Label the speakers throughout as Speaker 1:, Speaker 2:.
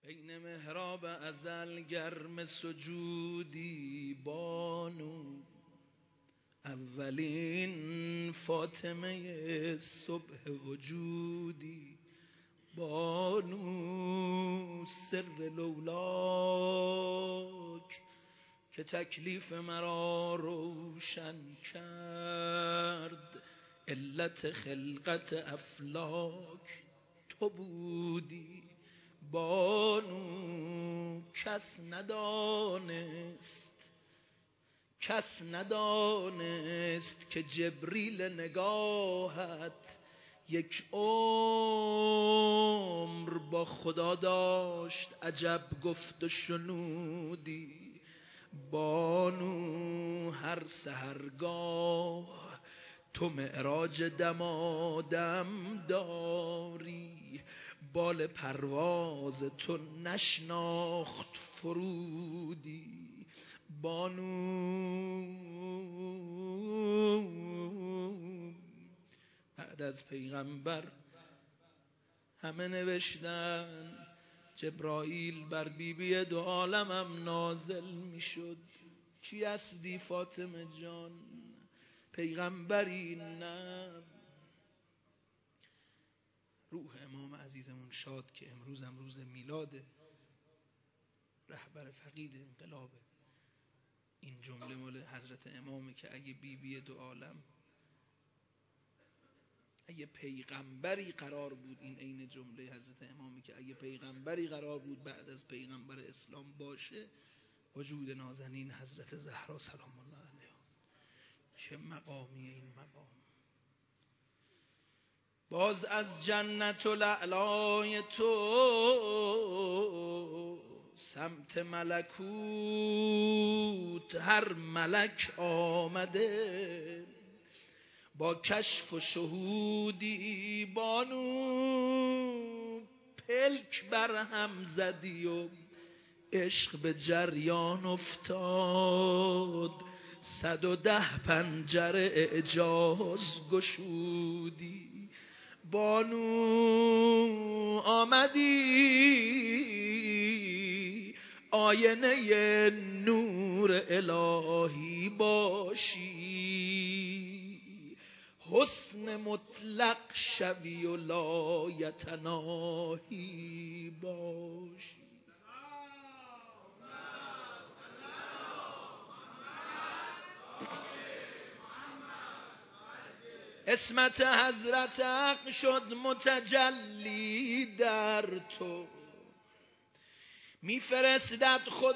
Speaker 1: بین محراب ازل گرم سجودی بانو، اولین فاطمه صبح وجودی بانو، سر لولاک که تکلیف مرا روشن کرد، علت خلقت افلاک تو بودی بانو. کس ندانست که جبریل نگاهت یک عمر با خدا داشت، عجب گفت و شنودی بانو. هر سحرگاه تو معراج دمادم داری، بال پرواز تو نشناخت فرودی بانو. بعد از پیغمبر همه نوشتن جبرائیل بر بیبی دو عالمم نازل می شد. کی هستی فاطمه جان؟ پیغمبری نه. روح امام عزیزمون شاد که امروز میلاد رهبر فقید انقلابه. این جمله مال حضرت امامه که اگه بیبی دو عالم، اگه پیغمبری قرار بود، این عین جمله حضرت امامه که اگه پیغمبری قرار بود بعد از پیغمبر اسلام باشه، وجود نازنین حضرت زهرا سلام الله علیها. چه مقامی این مقام! باز از جنت و لعلای تو سمت ملکوت هر ملک آمده، با کشف و شهودی بانو. پلک بر هم زدی و عشق به جریان افتاد، 110 پنجره اعجاز گشودی بانو. آمدی آینه نور الهی باشی، حسن مطلق شوی و لایتناهی باشی. اسمت حضرت حق شد متجلی در تو، میفرستد خود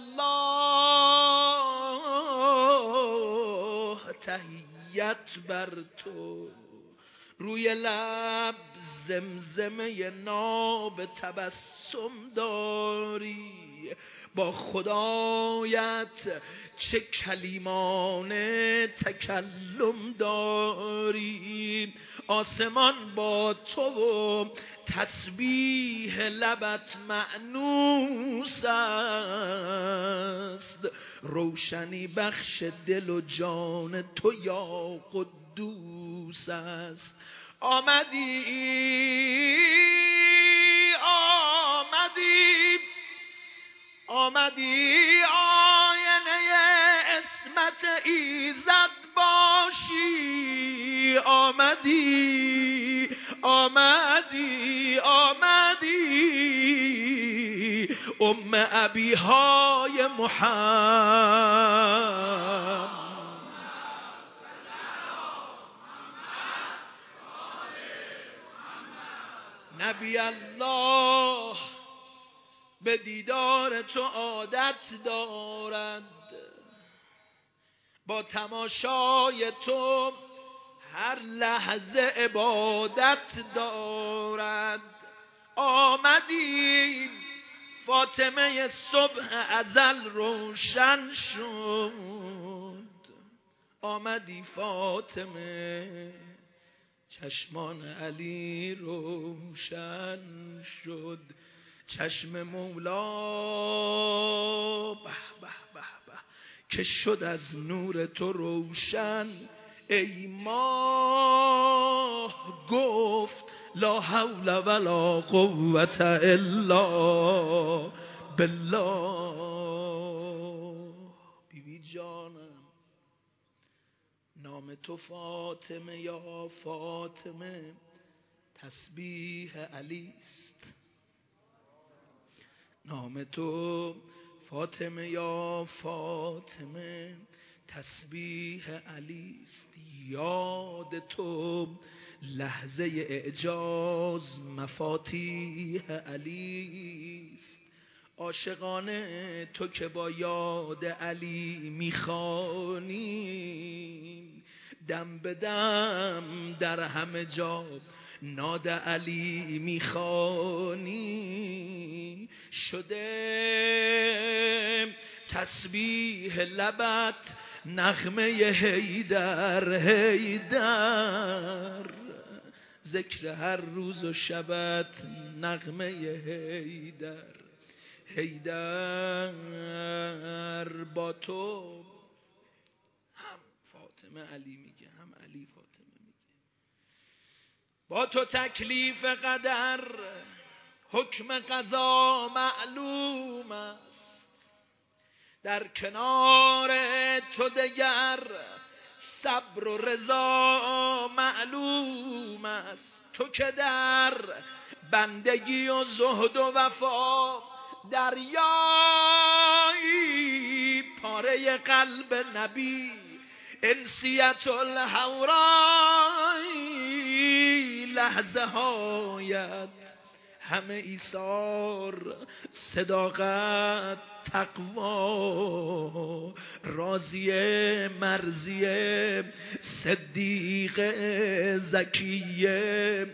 Speaker 1: الله تحیت بر تو. روی لب زمزمه ناب تبسم داری، با خدایت چه کلیمان تکلم داری. آسمان با تو و تسبیح لبت مأنوس است، روشنی بخش دل و جان تو یا قدوس است. آمدی آینه اسمت ایزد باشی. آمدی ام ابیهای محمد. نبی الله به دیدار تو عادت دارد، با تماشای تو هر لحظه عبادت دارد. آمدی فاطمه صبح ازل روشن شد، آمدی فاطمه چشمان علی روشن شد. چشم مولا به به به به که شد از نور تو روشن. ای ماه گفت لا حول ولا قوة الا بالله. بیبی جانم نام تو فاطمه یا فاطمه تسبیح علی است. نام تو فاطمه یا فاطمه تسبیح علی است. یاد تو لحظه اعجاز مفاتیح علی است. عاشقانه تو که با یاد علی میخوانی، دم به دم در همه جا ناد علی میخوانی. شده تسبیح لبت نغمه حیدر حیدر، ذکر هر روز و شبت نغمه حیدر حیدر. با تو هم فاطمه علی میگه، هم علی فاطمه میگه. با تو تکلیف قدر حکم قضا معلوم است، در کنار تو دگر صبر و رضا معلوم است. تو که در بندگی و زهد و وفا دریایی، پاره قلب نبی انسیت الحورایی. لحظه هایت همه ایثار، صداقت تقوا، راضیه مرضیه صدیق زکیه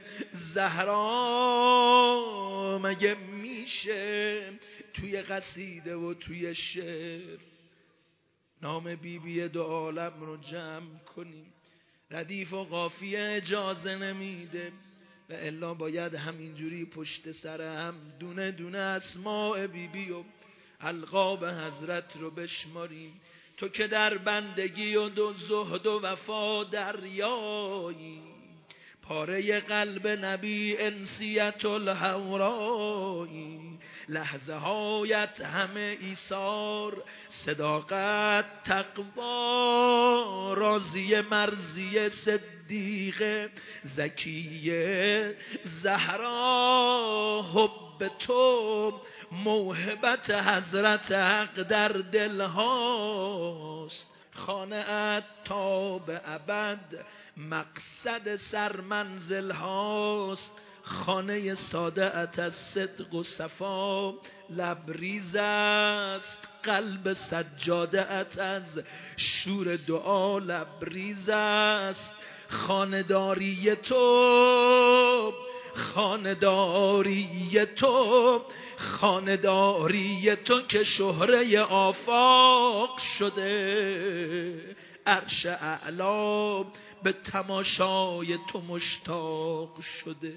Speaker 1: زهرا. مگه میشه توی قصیده و توی شعر نام بیبی دو عالم رو جمع کنیم؟ ردیف و قافیه اجازه نمیده و الا باید همینجوری پشت سر هم دونه دونه اسماء بیبی و القاب حضرت رو بشماریم. تو که در بندگی و دو زهد و وفا دریایی، پاره قلب نبی انسیت الحورایی. لحظه هایت همه ایثار، صداقت تقوا، راضیه مرضیه صدیقه زکیه زهرا. حب تو موهبت حضرت حق در دل هاست، خانه ات تا به ابد مقصد سرمنزل هاست. خانه ساده ات از صدق و صفا لبریز است، قلب سجاده ات از شور دعا لبریز است. خانداری تو خانداری تو خانداری تو که شهره آفاق شده، عرش اعلا به تماشای تو مشتاق شده.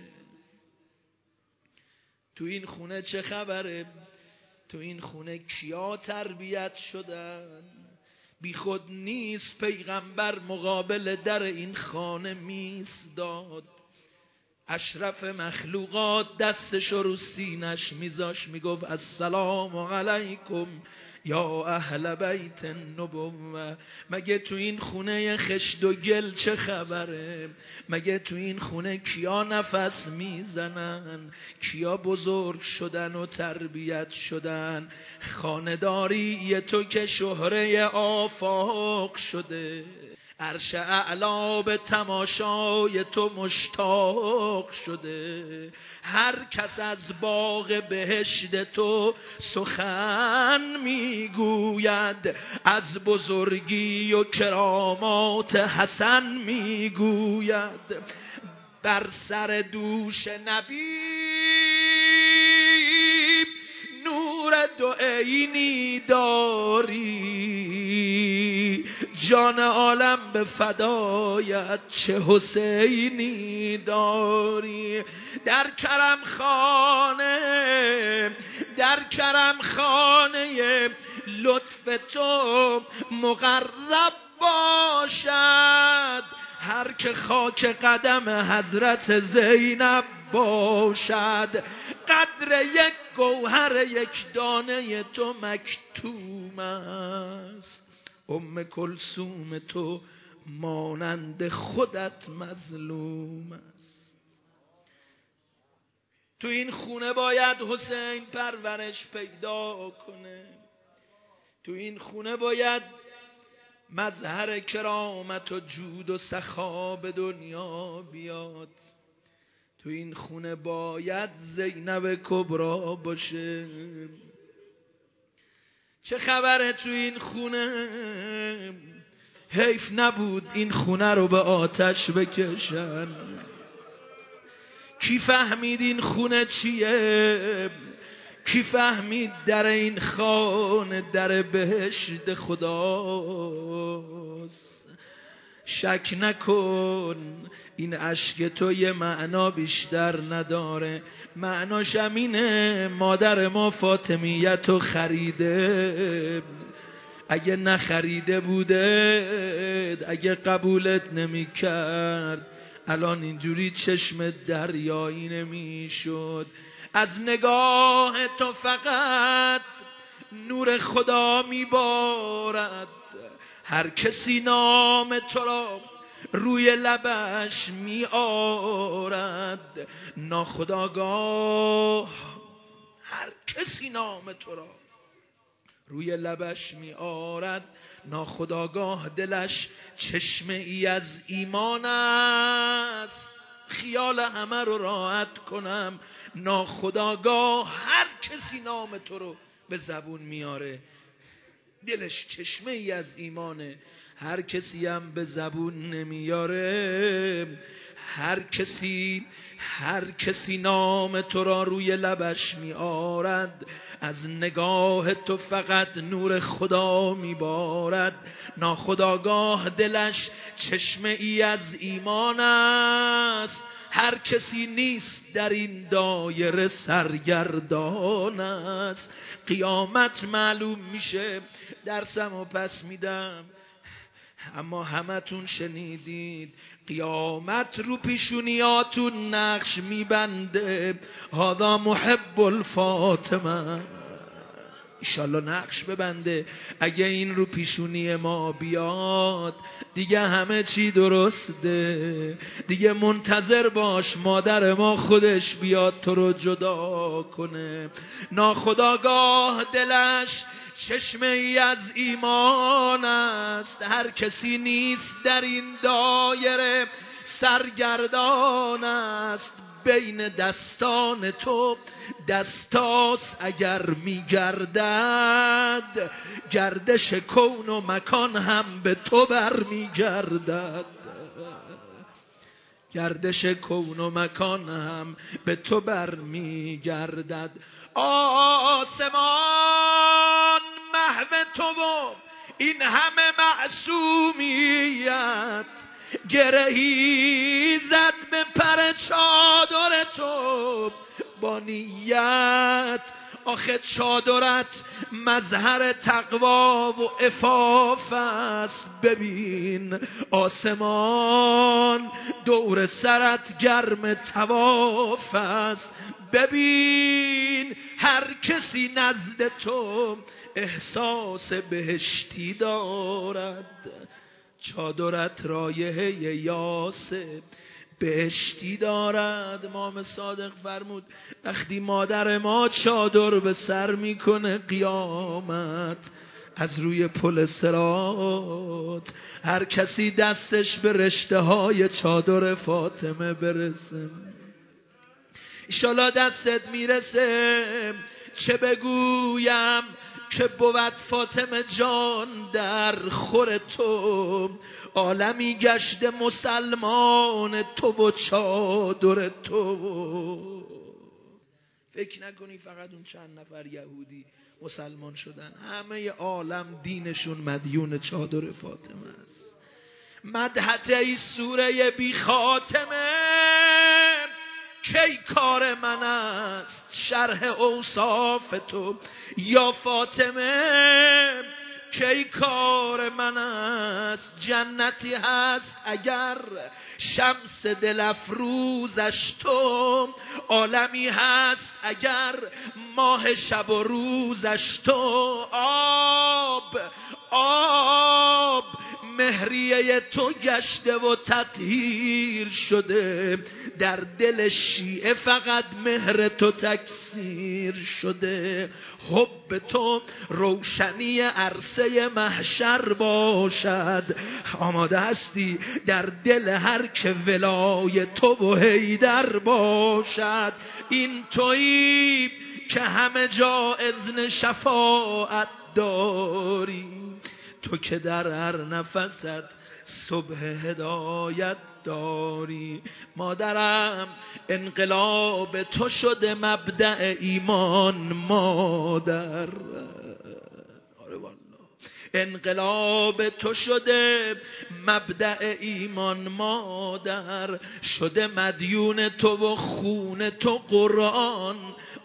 Speaker 1: تو این خونه چه خبره؟ تو این خونه کیا تربیت شدن؟ بی خود نیست پیغمبر مقابل در این خانه میستاد. اشرف مخلوقات دستش رو سینش میذاش، میگفت السلام علیکم یا اهل بیت النبوه. مگه تو این خونه خشت و گل چه خبره؟ مگه تو این خونه کیا نفس میزنن؟ کیا بزرگ شدن و تربیت شدن؟ خانداری تو که شهره آفاق شده، عرش اعلا به تماشای تو مشتاق شده. هر کس از باغ بهشت تو سخن میگوید، از بزرگی و کرامات حسن میگوید. بر سر دوش نبی نور دو عینی داری، جان عالم به فدایت چه حسینی داری. در کرم خانه لطف تو مقرب باشد، هر که خاک قدم حضرت زینب باشد، قدر یک گوهر یک دانه تو مکتوم است. کلثوم تو مانند خودت مظلوم است. تو این خونه باید حسین پرورش پیدا کنه، تو این خونه باید مظهر کرامت و جود و سخا به دنیا بیاد، تو این خونه باید زینب کبرا باشه. چه خبره تو این خونه؟ حیف نبود این خونه رو به آتش بکشن. کی فهمید این خونه چیه؟ کی فهمید در این خانه در بهشت خداست؟ شک نکن این اشک تو یه معنا بیشتر نداره، معناش همینه مادر ما فاطمیت خریده. اگه نخریده بوده، اگه قبولت نمی کرد، الان اینجوری چشم دریایی نمی شد. از نگاه تو فقط نور خدا می بارد، هر کسی نام تو را روی لبش می آرد. ناخودآگاه هر کسی نام تو را روی لبش می آرد، ناخودآگاه دلش چشمه ای از ایمان است. خیال همه رو راحت کنم، ناخودآگاه هر کسی نام تو رو به زبون میاره دلش چشمه ای از ایمانه. هر کسی هم به زبون نمیاره، هر کسی نام تو را روی لبش می آرد، از نگاه تو فقط نور خدا می بارد. ناخودآگاه دلش چشمه ای از ایمان است. هر کسی نیست در این دایره سرگردان است. قیامت معلوم میشه، درسمو پس میدم، اما همتون شنیدید قیامت رو پیشونیاتون نقش میبنده. هذا محب الفاطمه، ایشالله نقش ببنده. اگه این رو پیشونی ما بیاد دیگه همه چی درسته، دیگه منتظر باش مادر ما خودش بیاد تو رو جدا کنه. ناخودآگاه دلش چشمه ای از ایمان است. هر کسی نیست در این دایره سرگردان است. بین دستان تو دستاست اگر میگردد، گردش کون و مکان هم به تو بر میگردد. گردش کون و مکان هم به تو بر میگردد. آسمان محو تو و این همه معصومیت، گرهی زد به پر چادر تو با نیت. آخه چادرت مظهر تقوا و عفاف است. ببین آسمان دور سرت گرم طواف است. ببین هر کسی نزد تو احساس بهشتی دارد. چادرت رایحه یاسه بهشتی دارد. امام صادق فرمود وقتی مادر ما چادر به سر میکنه قیامت، از روی پل صراط هر کسی دستش به رشته های چادر فاطمه برسه. انشالله دستت میرسه. چه بگویم که بود فاطمه جان در خور تو، عالمی گشته مسلمان تو و چادر تو. فکر نکنی فقط اون چند نفر یهودی مسلمان شدن، همه عالم دینشون مدیون چادر فاطمه است. مدحت ای سوره بی خاتمه کی کار من است، شرح اوصاف تو یا فاطمه کی کار من است. جنتی هست اگر شمس دل افروزش تو، عالمی هست اگر ماه شب و روزش تو. آب مهریه تو گشته و تطهیر شده، در دل شیعه فقط مهر تو تکثیر شده. حب تو روشنی عرصه محشر باشد، آماده هستی در دل هر که ولای تو و حیدر باشد. این تویی که همه جا اذن شفاعت داری، تو که در هر نفست صبح هدایت داری. مادرم انقلاب تو شده مبدأ ایمان مادر، آره والله انقلاب تو شده مبدأ ایمان مادر، شده مدیون تو و خون تو قرآن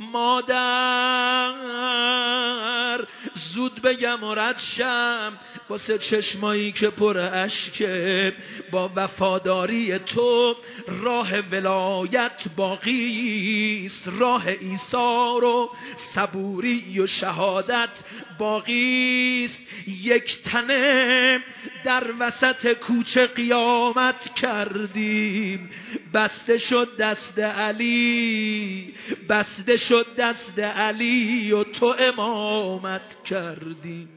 Speaker 1: مادر. زود بگم و رد شم واسه چشمایی که پر اشکه، با وفاداری تو راه ولایت باقیست، راه ایثار و صبوری و شهادت باقیست. یک تنه در وسط کوچه قیامت کردیم، بسته شد دست علی، بسته شد دست علی و تو امامت کردیم.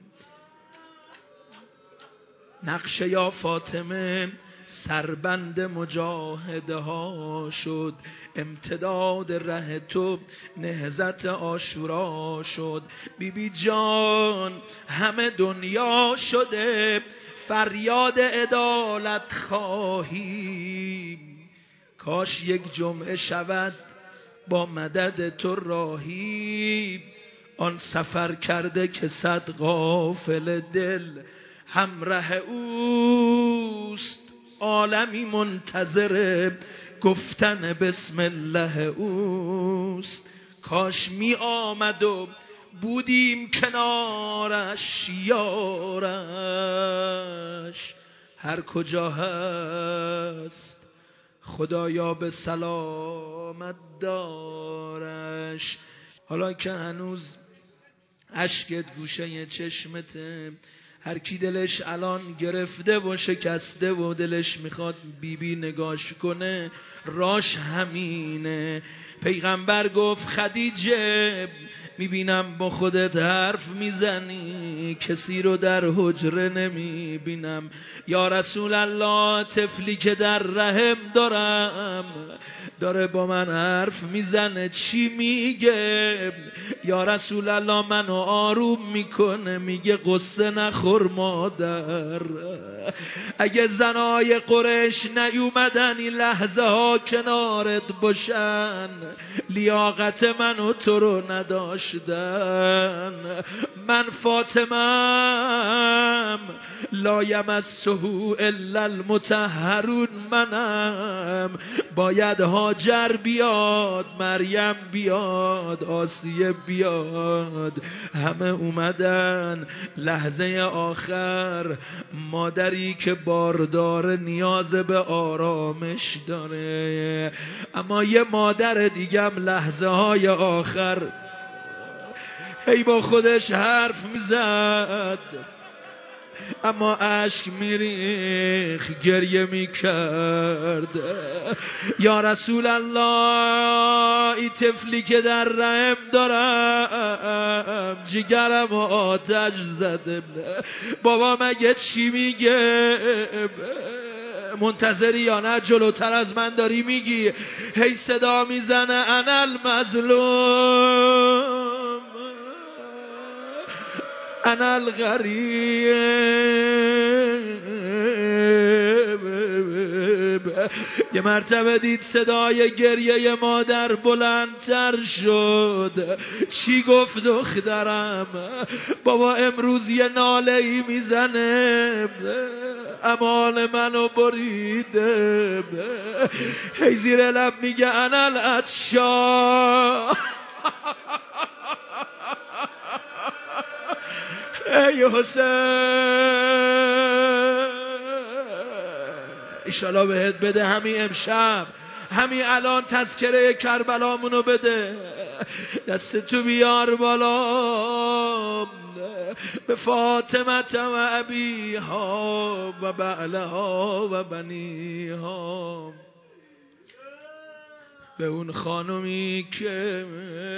Speaker 1: نقشه یا فاطمه سربند مجاهده ها شد، امتداد ره تو نهضت عاشورا شد. بیبی جان همه دنیا شده فریاد عدالت خواهی، کاش یک جمعه شود با مدد تو راهی. آن سفر کرده که صد غافل دل همراه اوست، عالمی منتظر گفتن بسم الله اوست. کاش می آمد و بودیم کنارش یارش، هر کجا هست خدایا به سلامت دارش. حالا که هنوز اشکت گوشه چشمته، هر کی دلش الان گرفته و شکسته و دلش میخواد بیبی نگاش کنه، راش همینه. پیغمبر گفت خدیجه میبینم با خودت حرف میزنی، کسی رو در حجره نمیبینم. یا رسول الله طفلی که در رحم دارم داره با من حرف میزنه، چی میگه؟ یا رسول الله منو آروم میکنه، میگه قصه نخور مادر. اگه زنای قریش نیومدن این لحظه ها کنارت باشن، لیاقت منو تو رو نداشتن. من فاطمه‌ام لا یمسه الا المطهرون، منم باید هاجر بیاد، مریم بیاد، آسیه بیاد، همه اومدن. لحظه آخر مادری که باردار نیاز به آرامش داره، اما یه مادر دیگم لحظه های آخر هی با خودش حرف میزد، اما اشک میریخ، گریه میکرد. یا رسول الله این طفلی که در رحم دارم جگرم و آتش زده، بابا مگه چی میگه؟ منتظری یا نه؟ جلوتر از من داری میگی. هی صدا میزنه انا المظلوم انا الغریب. یه مرتبه دید صدای گریه مادر بلندتر شد. چی گفت دخترم؟ بابا امروز یه ناله ای میزنه، امان منو بریده. هی زیر لب میگه انا العطشا. ای حسین ایشالا بهت بده همین امشب، همین الان تذکره کربلامونو بده. دست تو بیار بالا به فاطمه و ابیها و بعلها و بنیها، به اون خانمی که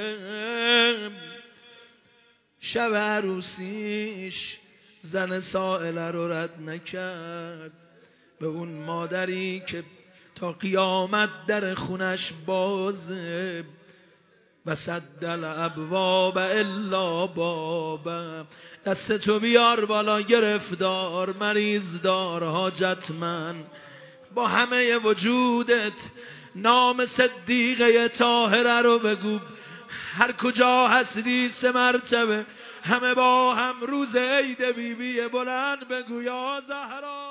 Speaker 1: شب عروسیش زن سائله رو رد نکرد، به اون مادری که تا قیامت در خونش بازه و سدل ابواب الا بابم. دست تو بیار بالا، گرفتار، مریض دار، حاجتمند، با همه وجودت نام صدیقه طاهره رو بگو. هر کجا هستی 3 مرتبه همه با هم روز عید بیبی بلند بگو یا زهرا.